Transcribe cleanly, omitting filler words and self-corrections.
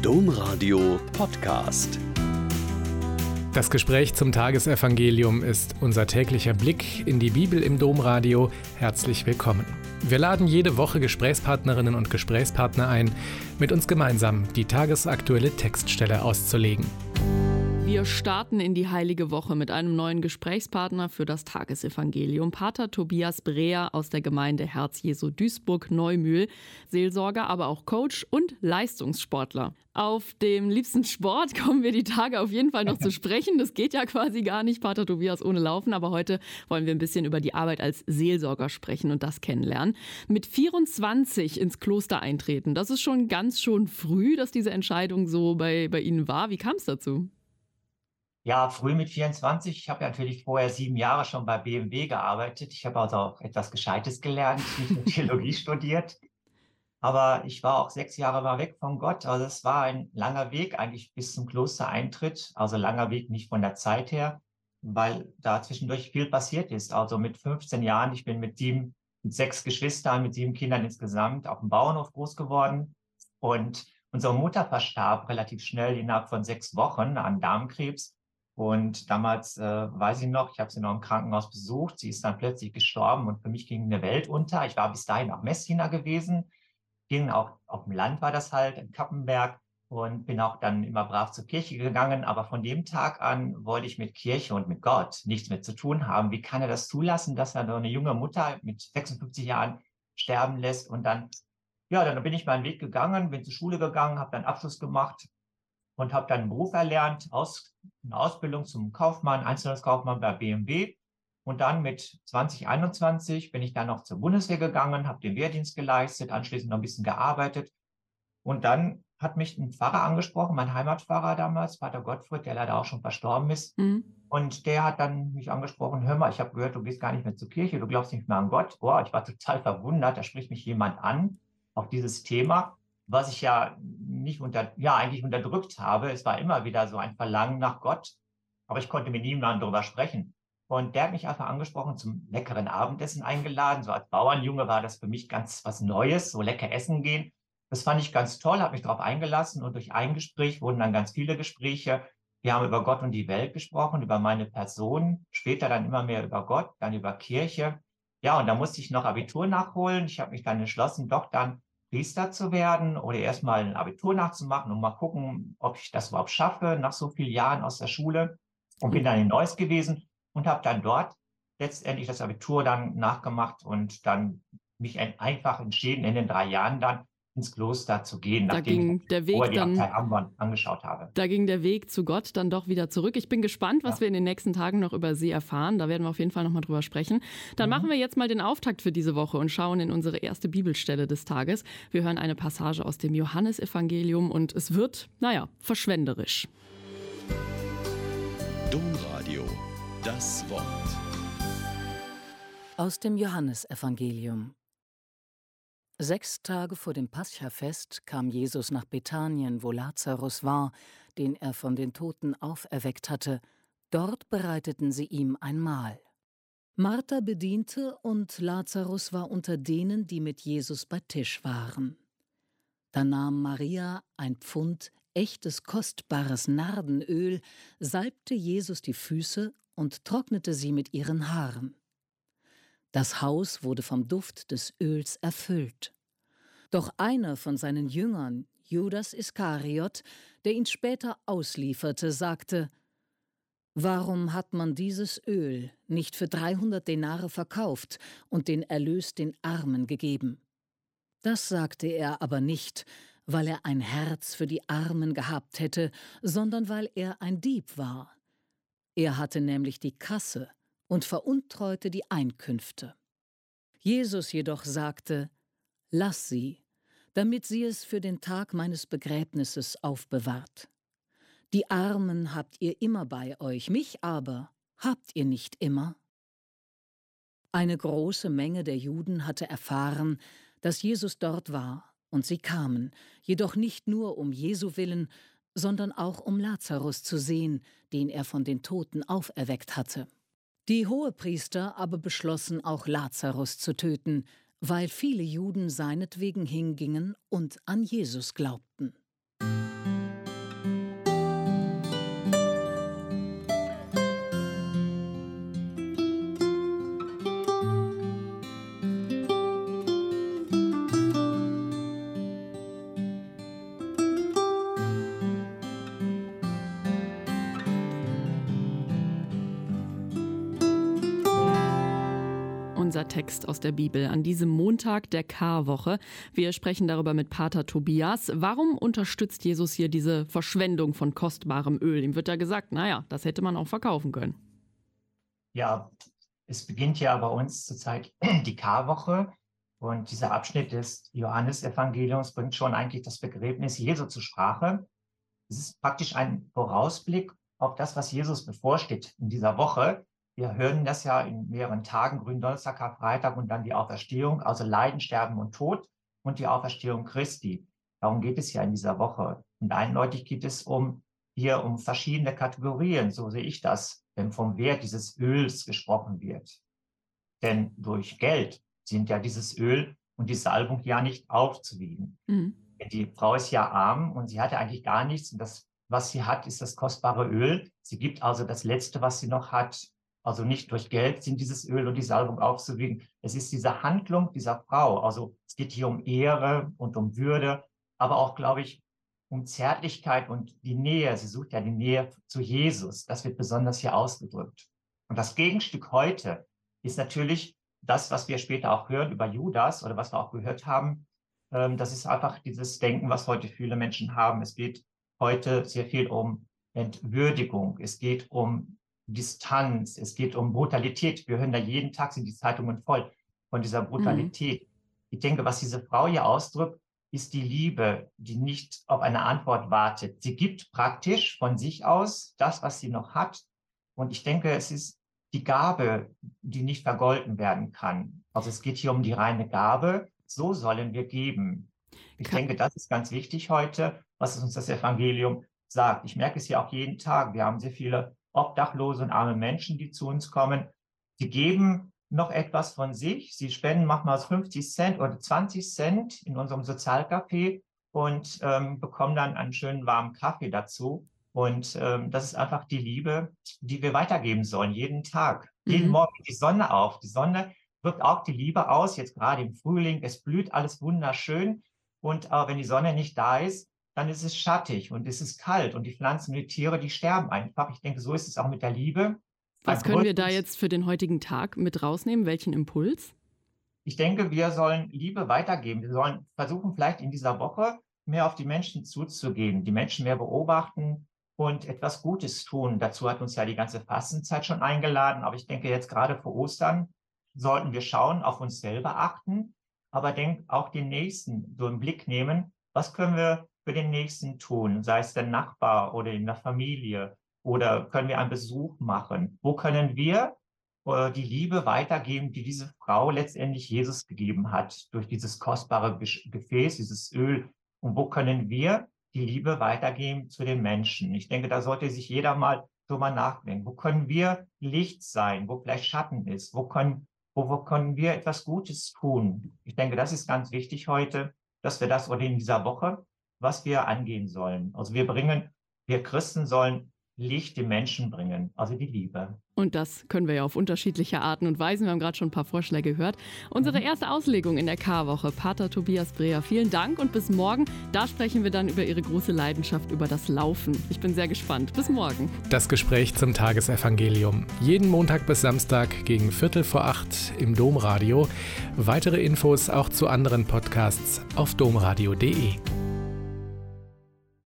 Domradio Podcast. Das Gespräch zum Tagesevangelium ist unser täglicher Blick in die Bibel im Domradio. Herzlich willkommen. Wir laden jede Woche Gesprächspartnerinnen und Gesprächspartner ein, mit uns gemeinsam die tagesaktuelle Textstelle auszulegen. Wir starten in die Heilige Woche mit einem neuen Gesprächspartner für das Tagesevangelium. Pater Tobias Breher aus der Gemeinde Herz Jesu Duisburg-Neumühl, Seelsorger, aber auch Coach und Leistungssportler. Auf dem liebsten Sport kommen wir die Tage auf jeden Fall noch zu sprechen. Das geht ja quasi gar nicht, Pater Tobias, ohne Laufen. Aber heute wollen wir ein bisschen über die Arbeit als Seelsorger sprechen und das kennenlernen. Mit 24 ins Kloster eintreten, das ist schon ganz schön früh, dass diese Entscheidung so bei Ihnen war. Wie kam es dazu? Ja, früh mit 24. Ich habe ja natürlich vorher 7 Jahre schon bei BMW gearbeitet. Ich habe also auch etwas Gescheites gelernt, nicht nur Theologie studiert. Aber ich war auch 6 Jahre mal weg von Gott. Also es war ein langer Weg eigentlich bis zum Klostereintritt. Also langer Weg nicht von der Zeit her, weil da zwischendurch viel passiert ist. Also mit 15 Jahren, ich bin mit 6 Geschwistern, mit 7 Kindern insgesamt auf dem Bauernhof groß geworden. Und unsere Mutter verstarb relativ schnell innerhalb von 6 Wochen an Darmkrebs. Und damals weiß ich noch, ich habe sie noch im Krankenhaus besucht. Sie ist dann plötzlich gestorben und für mich ging eine Welt unter. Ich war bis dahin auch Messdiener gewesen, ging auch auf dem Land, war das halt, in Kappenberg, und bin auch dann immer brav zur Kirche gegangen. Aber von dem Tag an wollte ich mit Kirche und mit Gott nichts mehr zu tun haben. Wie kann er das zulassen, dass er so eine junge Mutter mit 56 Jahren sterben lässt? Und dann, ja, dann bin ich meinen Weg gegangen, bin zur Schule gegangen, habe dann Abschluss gemacht und habe dann einen Beruf erlernt, eine Ausbildung zum Kaufmann, Einzelhandelskaufmann bei BMW. Und dann mit 2021 bin ich dann noch zur Bundeswehr gegangen, habe den Wehrdienst geleistet, anschließend noch ein bisschen gearbeitet. Und dann hat mich ein Pfarrer angesprochen, mein Heimatpfarrer damals, Pater Gottfried, der leider auch schon verstorben ist. Und der hat dann mich angesprochen: Hör mal, ich habe gehört, du gehst gar nicht mehr zur Kirche, du glaubst nicht mehr an Gott. Oh, ich war total verwundert, da spricht mich jemand an auf dieses Thema, was ich ja nicht eigentlich unterdrückt habe. Es war immer wieder so ein Verlangen nach Gott, aber ich konnte mit niemandem darüber sprechen. Und der hat mich einfach angesprochen, zum leckeren Abendessen eingeladen. So als Bauernjunge war das für mich ganz was Neues, so lecker essen gehen. Das fand ich ganz toll, habe mich darauf eingelassen, und durch ein Gespräch wurden dann ganz viele Gespräche. Wir haben über Gott und die Welt gesprochen, über meine Person, später dann immer mehr über Gott, dann über Kirche. Ja, und da musste ich noch Abitur nachholen. Ich habe mich dann entschlossen, doch dann Priester zu werden oder erstmal ein Abitur nachzumachen und mal gucken, ob ich das überhaupt schaffe nach so vielen Jahren aus der Schule. Und bin dann in Neuss gewesen und habe dann dort letztendlich das Abitur dann nachgemacht und dann mich einfach entschieden, in den 3 Jahren dann ins Kloster zu gehen, nachdem ich vorher die Abtei Ambon angeschaut habe. Da ging der Weg zu Gott dann doch wieder zurück. Ich bin gespannt, was wir in den nächsten Tagen noch über Sie erfahren. Da werden wir auf jeden Fall noch mal drüber sprechen. Dann machen wir jetzt mal den Auftakt für diese Woche und schauen in unsere erste Bibelstelle des Tages. Wir hören eine Passage aus dem Johannesevangelium und es wird, verschwenderisch. Domradio, das Wort. Aus dem Johannesevangelium. 6 Tage vor dem Paschafest kam Jesus nach Bethanien, wo Lazarus war, den er von den Toten auferweckt hatte. Dort bereiteten sie ihm ein Mahl. Martha bediente und Lazarus war unter denen, die mit Jesus bei Tisch waren. Da nahm Maria ein Pfund echtes kostbares Nardenöl, salbte Jesus die Füße und trocknete sie mit ihren Haaren. Das Haus wurde vom Duft des Öls erfüllt. Doch einer von seinen Jüngern, Judas Iskariot, der ihn später auslieferte, sagte: Warum hat man dieses Öl nicht für 300 Denare verkauft und den Erlös den Armen gegeben? Das sagte er aber nicht, weil er ein Herz für die Armen gehabt hätte, sondern weil er ein Dieb war. Er hatte nämlich die Kasse und veruntreute die Einkünfte. Jesus jedoch sagte: Lass sie, damit sie es für den Tag meines Begräbnisses aufbewahrt. Die Armen habt ihr immer bei euch, mich aber habt ihr nicht immer. Eine große Menge der Juden hatte erfahren, dass Jesus dort war, und sie kamen, jedoch nicht nur um Jesu willen, sondern auch um Lazarus zu sehen, den er von den Toten auferweckt hatte. Die Hohepriester aber beschlossen, auch Lazarus zu töten, weil viele Juden seinetwegen hingingen und an Jesus glaubten. unser Text aus der Bibel an diesem Montag der Karwoche. Wir sprechen darüber mit Pater Tobias. Warum unterstützt Jesus hier diese Verschwendung von kostbarem Öl? Ihm wird ja gesagt, naja, das hätte man auch verkaufen können. Ja, es beginnt ja bei uns zurzeit die Karwoche und dieser Abschnitt des Johannesevangeliums bringt schon eigentlich das Begräbnis Jesu zur Sprache. Es ist praktisch ein Vorausblick auf das, was Jesus bevorsteht in dieser Woche. Wir hören das ja in mehreren Tagen, Gründonnerstag, Karfreitag und dann die Auferstehung, also Leiden, Sterben und Tod und die Auferstehung Christi. Darum geht es ja in dieser Woche. Und eindeutig geht es hier um verschiedene Kategorien, so sehe ich das, wenn vom Wert dieses Öls gesprochen wird. Denn durch Geld sind ja dieses Öl und die Salbung ja nicht aufzuwiegen. Mhm. Die Frau ist ja arm und sie hatte eigentlich gar nichts. Und das, was sie hat, ist das kostbare Öl. Sie gibt also das Letzte, was sie noch hat. Also nicht durch Geld sind dieses Öl und die Salbung aufzuwiegen. Es ist diese Handlung dieser Frau. Also es geht hier um Ehre und um Würde, aber auch, glaube ich, um Zärtlichkeit und die Nähe. Sie sucht ja die Nähe zu Jesus. Das wird besonders hier ausgedrückt. Und das Gegenstück heute ist natürlich das, was wir später auch hören über Judas oder was wir auch gehört haben. Das ist einfach dieses Denken, was heute viele Menschen haben. Es geht heute sehr viel um Entwürdigung. Es geht um Distanz. Es geht um Brutalität. Wir hören da jeden Tag, sind die Zeitungen voll von dieser Brutalität. Mhm. Ich denke, was diese Frau hier ausdrückt, ist die Liebe, die nicht auf eine Antwort wartet. Sie gibt praktisch von sich aus das, was sie noch hat. Und ich denke, es ist die Gabe, die nicht vergolten werden kann. Also es geht hier um die reine Gabe. So sollen wir geben. Ich denke, das ist ganz wichtig heute, was uns das Evangelium sagt. Ich merke es ja auch jeden Tag. Wir haben sehr viele obdachlose und arme Menschen, die zu uns kommen. Sie geben noch etwas von sich. Sie spenden manchmal 50 Cent oder 20 Cent in unserem Sozialcafé und bekommen dann einen schönen warmen Kaffee dazu. Und das ist einfach die Liebe, die wir weitergeben sollen, jeden Tag. Jeden Morgen geht die Sonne auf. Die Sonne wirkt auch die Liebe aus, jetzt gerade im Frühling. Es blüht alles wunderschön. Und wenn die Sonne nicht da ist, dann ist es schattig und es ist kalt. Und die Pflanzen und die Tiere, die sterben einfach. Ich denke, so ist es auch mit der Liebe. Was können wir da jetzt für den heutigen Tag mit rausnehmen? Welchen Impuls? Ich denke, wir sollen Liebe weitergeben. Wir sollen versuchen, vielleicht in dieser Woche mehr auf die Menschen zuzugehen, die Menschen mehr beobachten und etwas Gutes tun. Dazu hat uns ja die ganze Fastenzeit schon eingeladen. Aber ich denke, jetzt gerade vor Ostern sollten wir schauen, auf uns selber achten, aber auch den Nächsten so im Blick nehmen. Was können wir für den Nächsten tun? Sei es der Nachbar oder in der Familie oder können wir einen Besuch machen? Wo können wir die Liebe weitergeben, die diese Frau letztendlich Jesus gegeben hat, durch dieses kostbare Gefäß, dieses Öl? Und wo können wir die Liebe weitergeben zu den Menschen? Ich denke, da sollte sich jeder mal so mal nachdenken. Wo können wir Licht sein, wo vielleicht Schatten ist? Wo können wir etwas Gutes tun? Ich denke, das ist ganz wichtig heute, dass wir das oder in dieser Woche, was wir angehen sollen. Also wir Christen sollen Licht den Menschen bringen, also die Liebe. Und das können wir ja auf unterschiedliche Arten und Weisen. Wir haben gerade schon ein paar Vorschläge gehört. Unsere erste Auslegung in der Karwoche, Pater Tobias Breher. Vielen Dank und bis morgen. Da sprechen wir dann über Ihre große Leidenschaft, über das Laufen. Ich bin sehr gespannt. Bis morgen. Das Gespräch zum Tagesevangelium. Jeden Montag bis Samstag gegen 7:45 im Domradio. Weitere Infos auch zu anderen Podcasts auf domradio.de.